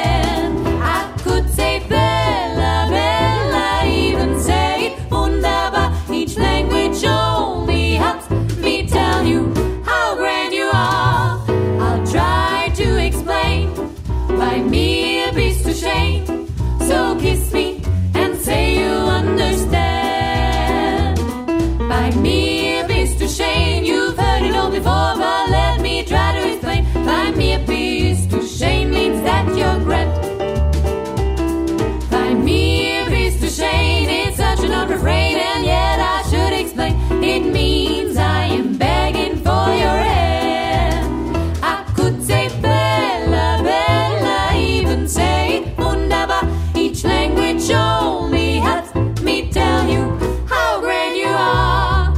So kiss me and say you understand. Bei mir bist du schön, you've heard it all before, but let me try to explain. Bei mir bist du schön means that you're grand. Bei mir bist du schön, it's such an odd refrain, and yet I should explain. It means I am begging for your hand. I could say Bella, Bella, even say wunderbar. Each language only helps me tell you how grand you are.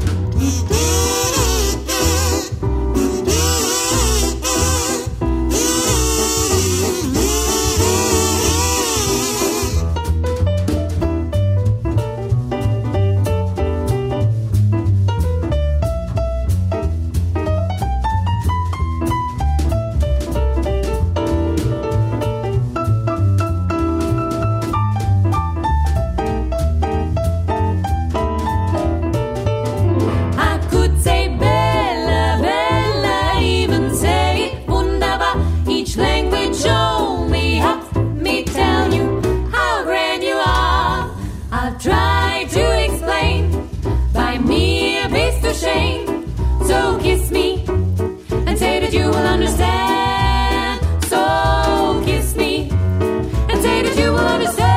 So kiss me and say that you will understand. So kiss me and say that you will understand.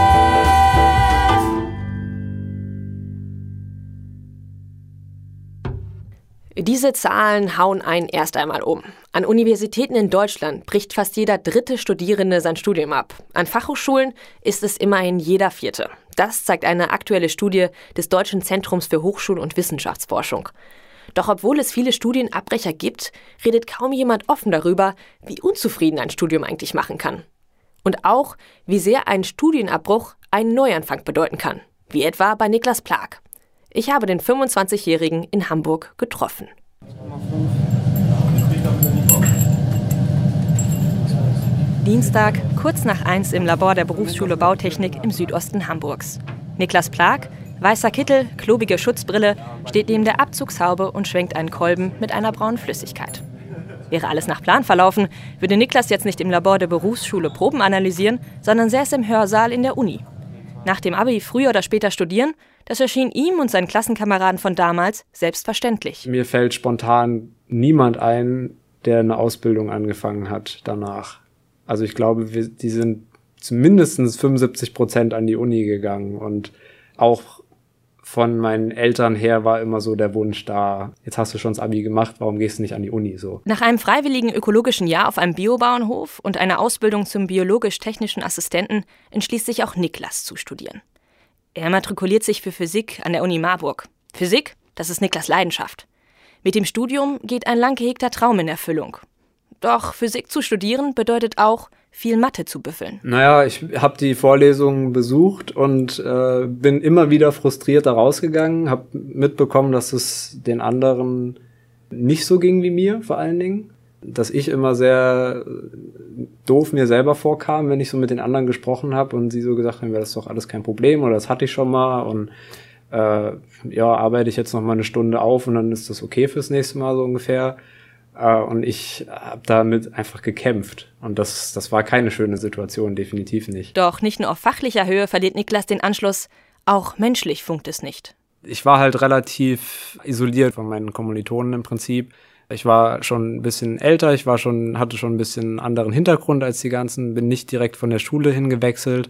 Diese Zahlen hauen einen erst einmal um. An Universitäten in Deutschland bricht fast jeder 3. Studierende sein Studium ab. An Fachhochschulen ist es immerhin jeder 4. Das zeigt eine aktuelle Studie des Deutschen Zentrums für Hochschul- und Wissenschaftsforschung. Doch obwohl es viele Studienabbrecher gibt, redet kaum jemand offen darüber, wie unzufrieden ein Studium eigentlich machen kann. Und auch, wie sehr ein Studienabbruch einen Neuanfang bedeuten kann. Wie etwa bei Niklas Plag. Ich habe den 25-Jährigen in Hamburg getroffen. Dienstag, kurz nach 1 im Labor der Berufsschule Bautechnik im Südosten Hamburgs. Niklas Plag, weißer Kittel, klobige Schutzbrille, steht neben der Abzugshaube und schwenkt einen Kolben mit einer braunen Flüssigkeit. Wäre alles nach Plan verlaufen, würde Niklas jetzt nicht im Labor der Berufsschule Proben analysieren, sondern säße im Hörsaal in der Uni. Nach dem Abi früher oder später studieren, das erschien ihm und seinen Klassenkameraden von damals selbstverständlich. Mir fällt spontan niemand ein, der eine Ausbildung angefangen hat danach. Also ich glaube, die sind zumindest 75% an die Uni gegangen, und auch von meinen Eltern her war immer so der Wunsch da, jetzt hast du schon das Abi gemacht, warum gehst du nicht an die Uni so? Nach einem freiwilligen ökologischen Jahr auf einem Biobauernhof und einer Ausbildung zum biologisch-technischen Assistenten entschließt sich auch Niklas zu studieren. Er matrikuliert sich für Physik an der Uni Marburg. Physik, das ist Niklas' Leidenschaft. Mit dem Studium geht ein lang gehegter Traum in Erfüllung. Doch Physik zu studieren bedeutet auch, viel Mathe zu büffeln. Naja, ich habe die Vorlesungen besucht und bin immer wieder frustriert da rausgegangen, habe mitbekommen, dass es den anderen nicht so ging wie mir, vor allen Dingen. Dass ich immer sehr doof mir selber vorkam, wenn ich so mit den anderen gesprochen habe und sie so gesagt haben, ja, das ist doch alles kein Problem oder das hatte ich schon mal und arbeite ich jetzt noch mal eine Stunde auf und dann ist das okay fürs nächste Mal so ungefähr. Und ich habe damit einfach gekämpft. Und das war keine schöne Situation, definitiv nicht. Doch nicht nur auf fachlicher Höhe verliert Niklas den Anschluss, Auch menschlich funkt es nicht. Ich war halt relativ isoliert von meinen Kommilitonen im Prinzip. Ich war schon ein bisschen älter, hatte schon ein bisschen anderen Hintergrund als die ganzen, bin nicht direkt von der Schule hingewechselt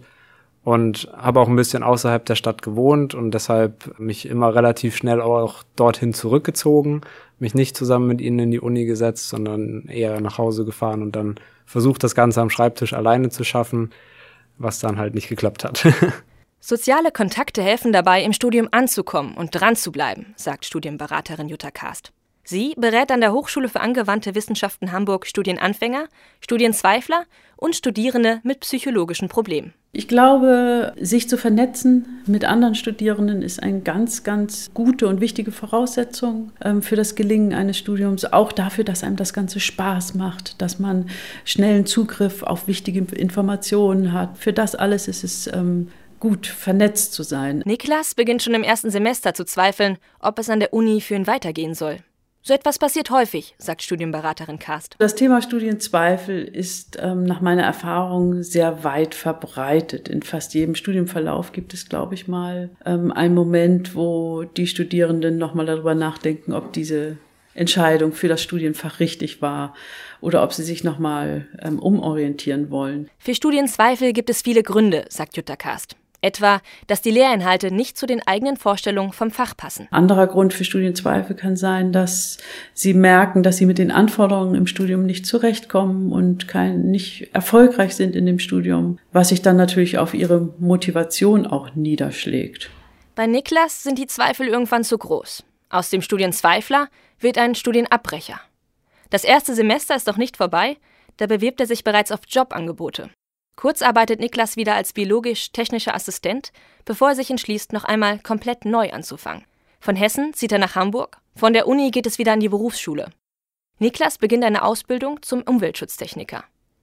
und habe auch ein bisschen außerhalb der Stadt gewohnt und deshalb mich immer relativ schnell auch dorthin zurückgezogen, mich nicht zusammen mit ihnen in die Uni gesetzt, sondern eher nach Hause gefahren und dann versucht, das Ganze am Schreibtisch alleine zu schaffen, was dann halt nicht geklappt hat. Soziale Kontakte helfen dabei, im Studium anzukommen und dran zu bleiben, sagt Studienberaterin Jutta Karst. Sie berät an der Hochschule für angewandte Wissenschaften Hamburg Studienanfänger, Studienzweifler und Studierende mit psychologischen Problemen. Ich glaube, sich zu vernetzen mit anderen Studierenden ist eine ganz, ganz gute und wichtige Voraussetzung für das Gelingen eines Studiums. Auch dafür, dass einem das Ganze Spaß macht, dass man schnellen Zugriff auf wichtige Informationen hat. Für das alles ist es gut, vernetzt zu sein. Niklas beginnt schon im ersten Semester zu zweifeln, ob es an der Uni für ihn weitergehen soll. So etwas passiert häufig, sagt Studienberaterin Karst. Das Thema Studienzweifel ist nach meiner Erfahrung sehr weit verbreitet. In fast jedem Studienverlauf gibt es, glaube ich mal, einen Moment, wo die Studierenden nochmal darüber nachdenken, ob diese Entscheidung für das Studienfach richtig war oder ob sie sich nochmal umorientieren wollen. Für Studienzweifel gibt es viele Gründe, sagt Jutta Karst. Etwa, dass die Lehrinhalte nicht zu den eigenen Vorstellungen vom Fach passen. Anderer Grund für Studienzweifel kann sein, dass sie merken, dass sie mit den Anforderungen im Studium nicht zurechtkommen und nicht erfolgreich sind in dem Studium, was sich dann natürlich auf ihre Motivation auch niederschlägt. Bei Niklas sind die Zweifel irgendwann zu groß. Aus dem Studienzweifler wird ein Studienabbrecher. Das erste Semester ist noch nicht vorbei, da bewirbt er sich bereits auf Jobangebote. Kurz arbeitet Niklas wieder als biologisch-technischer Assistent, bevor er sich entschließt, noch einmal komplett neu anzufangen. Von Hessen zieht er nach Hamburg, von der Uni geht es wieder an die Berufsschule. Niklas beginnt eine Ausbildung zum Umweltschutztechniker.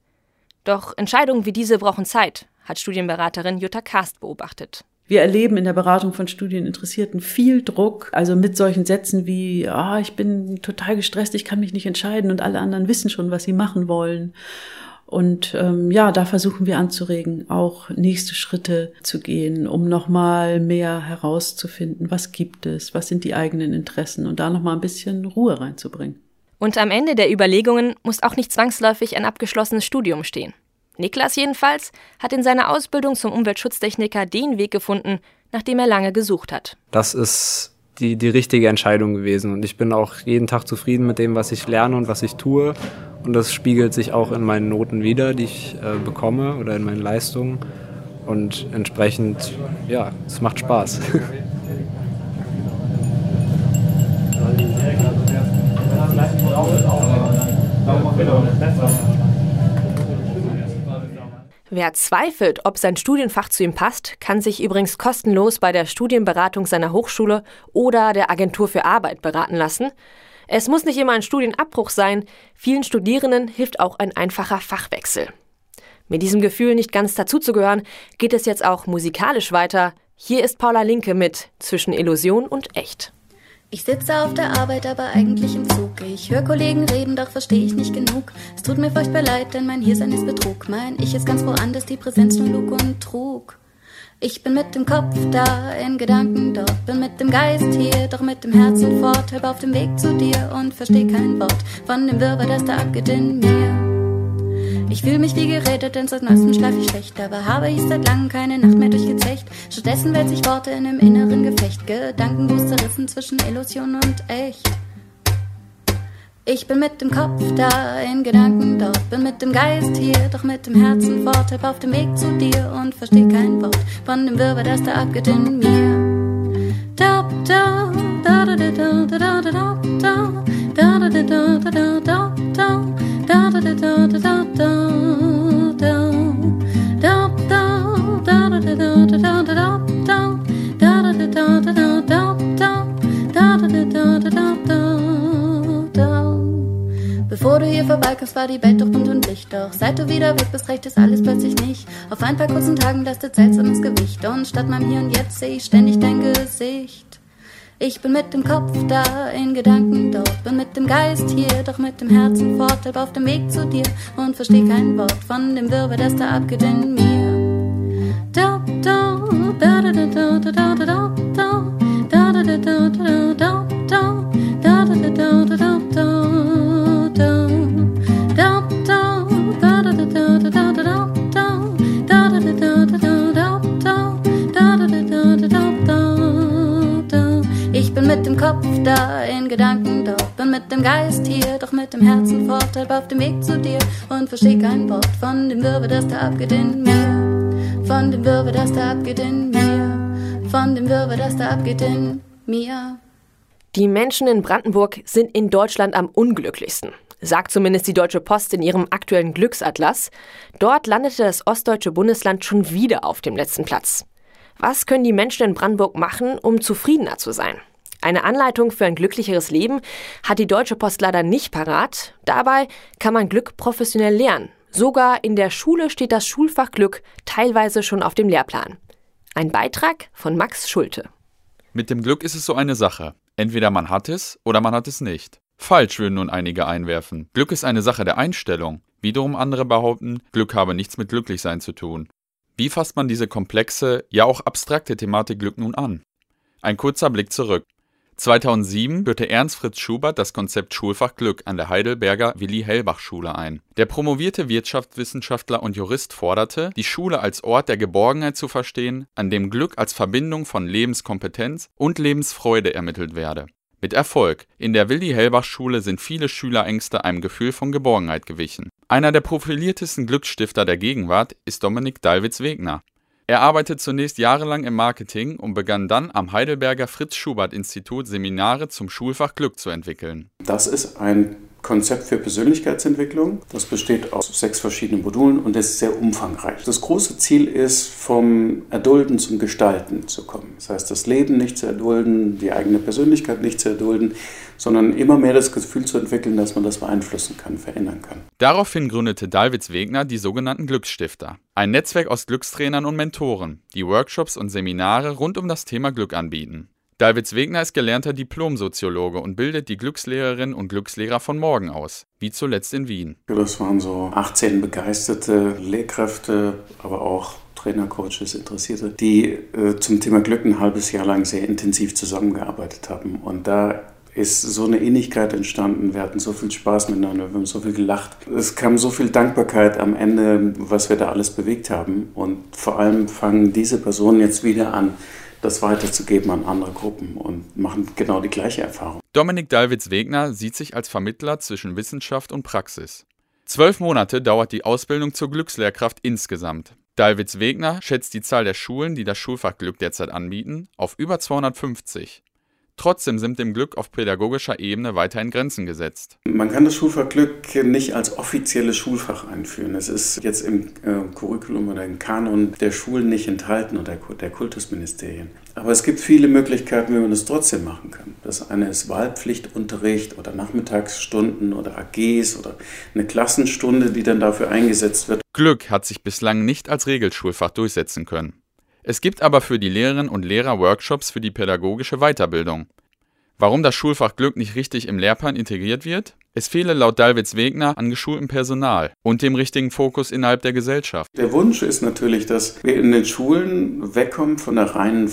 Doch Entscheidungen wie diese brauchen Zeit, hat Studienberaterin Jutta Karst beobachtet. Wir erleben in der Beratung von Studieninteressierten viel Druck, also mit solchen Sätzen wie, ich bin total gestresst, ich kann mich nicht entscheiden und alle anderen wissen schon, was sie machen wollen. Und da versuchen wir anzuregen, auch nächste Schritte zu gehen, um nochmal mehr herauszufinden, was gibt es, was sind die eigenen Interessen und da nochmal ein bisschen Ruhe reinzubringen. Und am Ende der Überlegungen muss auch nicht zwangsläufig ein abgeschlossenes Studium stehen. Niklas jedenfalls hat in seiner Ausbildung zum Umweltschutztechniker den Weg gefunden, nach dem er lange gesucht hat. Das ist die richtige Entscheidung gewesen und ich bin auch jeden Tag zufrieden mit dem, was ich lerne und was ich tue. Und das spiegelt sich auch in meinen Noten wider, die ich bekomme oder in meinen Leistungen. Und entsprechend, es macht Spaß. Wer zweifelt, ob sein Studienfach zu ihm passt, kann sich übrigens kostenlos bei der Studienberatung seiner Hochschule oder der Agentur für Arbeit beraten lassen. Es muss nicht immer ein Studienabbruch sein, vielen Studierenden hilft auch ein einfacher Fachwechsel. Mit diesem Gefühl, nicht ganz dazuzugehören, geht es jetzt auch musikalisch weiter. Hier ist Paula Linke mit Zwischen Illusion und Echt. Ich sitze auf der Arbeit, aber eigentlich im Zug. Ich höre Kollegen reden, doch verstehe ich nicht genug. Es tut mir furchtbar leid, denn mein Hiersein ist Betrug. Mein Ich ist ganz woanders, die Präsenz nur Lug und Trug. Ich bin mit dem Kopf da, in Gedanken dort. Bin mit dem Geist hier, doch mit dem Herzen fort. Halb auf dem Weg zu dir und versteh kein Wort von dem Wirrwarr, das da abgeht in mir. Ich fühl mich wie gerädert, denn seit neuestem schlaf ich schlecht. Aber habe ich seit langem keine Nacht mehr durchgezecht. Stattdessen wälz ich Worte in einem inneren Gefecht. Gedankenlos zerrissen zwischen Illusion und Echt. Ich bin mit dem Kopf da, in Gedanken dort. Bin mit dem Geist hier, doch mit dem Herzen fort. Halb auf dem Weg zu dir und versteh kein Wort von dem Wirrwarr, das da abgeht in mir. Da da da da da da da da da da da da da da da da da. Da da da da da da da da da da da da da da da da da. Bevor du hier vorbeikommst, war die Welt doch bunt und Licht. Doch seit du wieder weg bist, reicht es alles plötzlich nicht. Auf ein paar kurzen Tagen lastet seltsames Gewicht. Und statt meinem Hier und Jetzt seh ich ständig dein Gesicht. Ich bin mit dem Kopf da, in Gedanken dort. Bin mit dem Geist hier, doch mit dem Herzen fort. Halb auf dem Weg zu dir und versteh kein Wort von dem Wirrwarr, das da abgeht in mir. Da da da da da da da. halb auf dem Weg zu dir und versteh kein Wort von dem Wirbel, das da abgeht in mir. Von dem Wirbel, das da abgeht in mir. Von dem Wirbel, das da abgeht in mir. Die Menschen in Brandenburg sind in Deutschland am unglücklichsten, sagt zumindest die Deutsche Post in ihrem aktuellen Glücksatlas. Dort landete das ostdeutsche Bundesland schon wieder auf dem letzten Platz. Was können die Menschen in Brandenburg machen, um zufriedener zu sein? Eine Anleitung für ein glücklicheres Leben hat die Deutsche Post leider nicht parat. Dabei kann man Glück professionell lernen. Sogar in der Schule steht das Schulfach Glück teilweise schon auf dem Lehrplan. Ein Beitrag von Max Schulte. Mit dem Glück ist es so eine Sache. Entweder man hat es oder man hat es nicht. Falsch, würden nun einige einwerfen. Glück ist eine Sache der Einstellung. Wiederum andere behaupten, Glück habe nichts mit Glücklichsein zu tun. Wie fasst man diese komplexe, ja auch abstrakte Thematik Glück nun an? Ein kurzer Blick zurück. 2007 führte Ernst Fritz Schubert das Konzept Schulfach Glück an der Heidelberger Willi-Hellbach-Schule ein. Der promovierte Wirtschaftswissenschaftler und Jurist forderte, die Schule als Ort der Geborgenheit zu verstehen, an dem Glück als Verbindung von Lebenskompetenz und Lebensfreude ermittelt werde. Mit Erfolg. In der Willi-Hellbach-Schule sind viele Schülerängste einem Gefühl von Geborgenheit gewichen. Einer der profiliertesten Glücksstifter der Gegenwart ist Dominik Dallwitz-Wegner. Er arbeitet zunächst jahrelang im Marketing und begann dann am Heidelberger Fritz-Schubert-Institut Seminare zum Schulfach Glück zu entwickeln. Das ist ein Konzept für Persönlichkeitsentwicklung. Das besteht aus 6 verschiedenen Modulen und ist sehr umfangreich. Das große Ziel ist, vom Erdulden zum Gestalten zu kommen. Das heißt, das Leben nicht zu erdulden, die eigene Persönlichkeit nicht zu erdulden, sondern immer mehr das Gefühl zu entwickeln, dass man das beeinflussen kann, verändern kann. Daraufhin gründete Dallwitz-Wegner die sogenannten Glücksstifter. Ein Netzwerk aus Glückstrainern und Mentoren, die Workshops und Seminare rund um das Thema Glück anbieten. Dallwitz-Wegner ist gelernter Diplom-Soziologe und bildet die Glückslehrerinnen und Glückslehrer von morgen aus, wie zuletzt in Wien. Das waren so 18 begeisterte Lehrkräfte, aber auch Trainer, Coaches, Interessierte, die zum Thema Glück ein halbes Jahr lang sehr intensiv zusammengearbeitet haben. Und da ist so eine Innigkeit entstanden. Wir hatten so viel Spaß miteinander, wir haben so viel gelacht. Es kam so viel Dankbarkeit am Ende, was wir da alles bewegt haben. Und vor allem fangen diese Personen jetzt wieder an, das weiterzugeben an andere Gruppen und machen genau die gleiche Erfahrung. Dominik Dallwitz-Wegner sieht sich als Vermittler zwischen Wissenschaft und Praxis. 12 Monate dauert die Ausbildung zur Glückslehrkraft insgesamt. Dallwitz-Wegner schätzt die Zahl der Schulen, die das Schulfach Glück derzeit anbieten, auf über 250. Trotzdem sind dem Glück auf pädagogischer Ebene weiterhin Grenzen gesetzt. Man kann das Schulfach Glück nicht als offizielles Schulfach einführen. Es ist jetzt im Curriculum oder im Kanon der Schulen nicht enthalten oder der Kultusministerien. Aber es gibt viele Möglichkeiten, wie man das trotzdem machen kann. Das eine ist Wahlpflichtunterricht oder Nachmittagsstunden oder AGs oder eine Klassenstunde, die dann dafür eingesetzt wird. Glück hat sich bislang nicht als Regelschulfach durchsetzen können. Es gibt aber für die Lehrerinnen und Lehrer Workshops für die pädagogische Weiterbildung. Warum das Schulfach Glück nicht richtig im Lehrplan integriert wird? Es fehle laut Dallwitz-Wegner an geschultem Personal und dem richtigen Fokus innerhalb der Gesellschaft. Der Wunsch ist natürlich, dass wir in den Schulen wegkommen von der reinen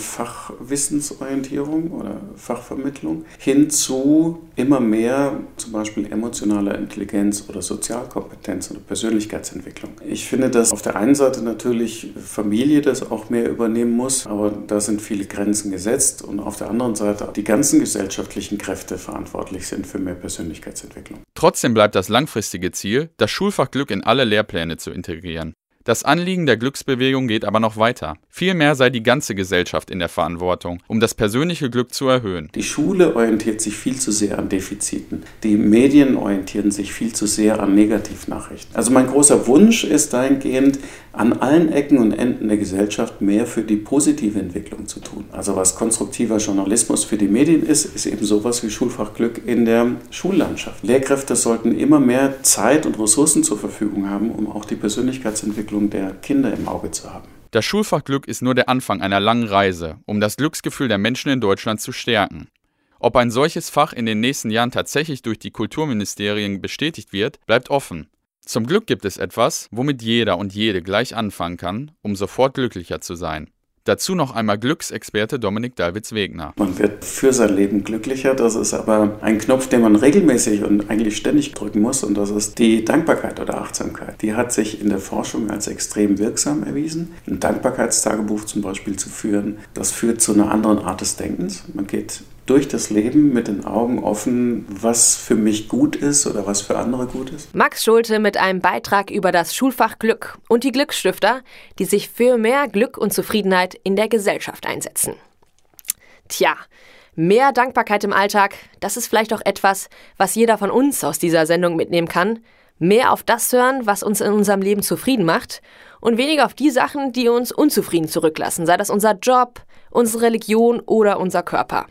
Fachwissensorientierung oder Fachvermittlung hin zu immer mehr zum Beispiel emotionaler Intelligenz oder Sozialkompetenz oder Persönlichkeitsentwicklung. Ich finde, dass auf der einen Seite natürlich Familie das auch mehr übernehmen muss, aber da sind viele Grenzen gesetzt und auf der anderen Seite auch die ganzen gesellschaftlichen Kräfte verantwortlich sind für mehr Persönlichkeitsentwicklung. Trotzdem bleibt das langfristige Ziel, das Schulfach Glück in alle Lehrpläne zu integrieren. Das Anliegen der Glücksbewegung geht aber noch weiter. Vielmehr sei die ganze Gesellschaft in der Verantwortung, um das persönliche Glück zu erhöhen. Die Schule orientiert sich viel zu sehr an Defiziten. Die Medien orientieren sich viel zu sehr an Negativnachrichten. Also mein großer Wunsch ist dahingehend, an allen Ecken und Enden der Gesellschaft mehr für die positive Entwicklung zu tun. Also was konstruktiver Journalismus für die Medien ist eben sowas wie Schulfach Glück in der Schullandschaft. Lehrkräfte sollten immer mehr Zeit und Ressourcen zur Verfügung haben, um auch die Persönlichkeitsentwicklung der Kinder im Auge zu haben. Das Schulfach Glück ist nur der Anfang einer langen Reise, um das Glücksgefühl der Menschen in Deutschland zu stärken. Ob ein solches Fach in den nächsten Jahren tatsächlich durch die Kulturministerien bestätigt wird, bleibt offen. Zum Glück gibt es etwas, womit jeder und jede gleich anfangen kann, um sofort glücklicher zu sein. Dazu noch einmal Glücksexperte Dominik Dallwitz-Wegner. Man wird für sein Leben glücklicher, das ist aber ein Knopf, den man regelmäßig und eigentlich ständig drücken muss, und das ist die Dankbarkeit oder Achtsamkeit. Die hat sich in der Forschung als extrem wirksam erwiesen. Ein Dankbarkeitstagebuch zum Beispiel zu führen, das führt zu einer anderen Art des Denkens. Man geht durch das Leben mit den Augen offen, was für mich gut ist oder was für andere gut ist. Max Schulte mit einem Beitrag über das Schulfach Glück und die Glücksstifter, die sich für mehr Glück und Zufriedenheit in der Gesellschaft einsetzen. Tja, mehr Dankbarkeit im Alltag, das ist vielleicht auch etwas, was jeder von uns aus dieser Sendung mitnehmen kann. Mehr auf das hören, was uns in unserem Leben zufrieden macht und weniger auf die Sachen, die uns unzufrieden zurücklassen, sei das unser Job, unsere Religion oder unser Körper.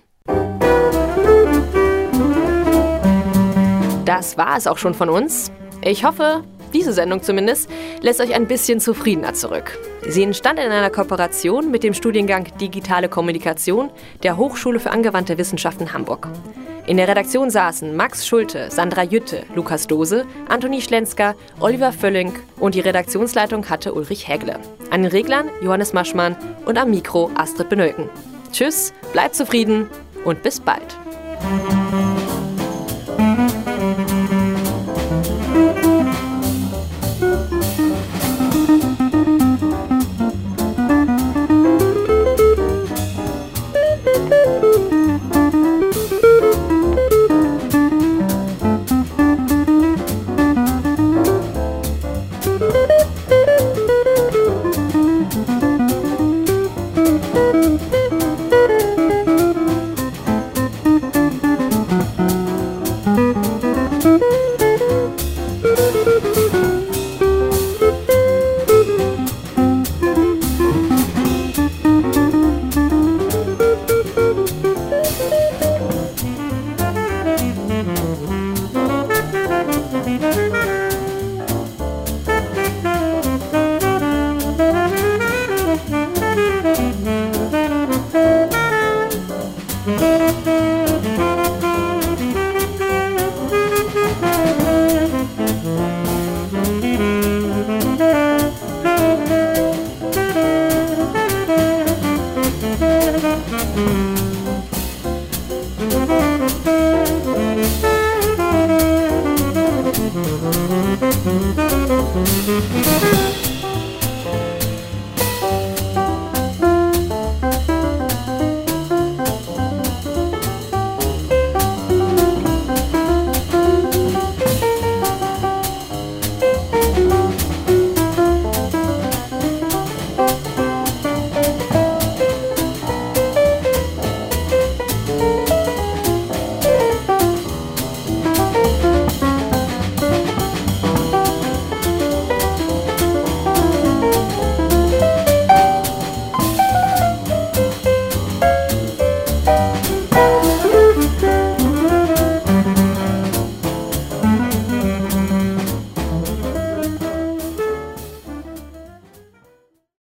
Das war es auch schon von uns. Ich hoffe, diese Sendung zumindest lässt euch ein bisschen zufriedener zurück. Sie entstand in einer Kooperation mit dem Studiengang Digitale Kommunikation der Hochschule für angewandte Wissenschaften Hamburg. In der Redaktion saßen Max Schulte, Sandra Jütte, Lukas Dose, Antonie Schlensker, Oliver Völling und die Redaktionsleitung hatte Ulrich Hägle. An den Reglern Johannes Maschmann und am Mikro Astrid Benölken. Tschüss, bleibt zufrieden und bis bald.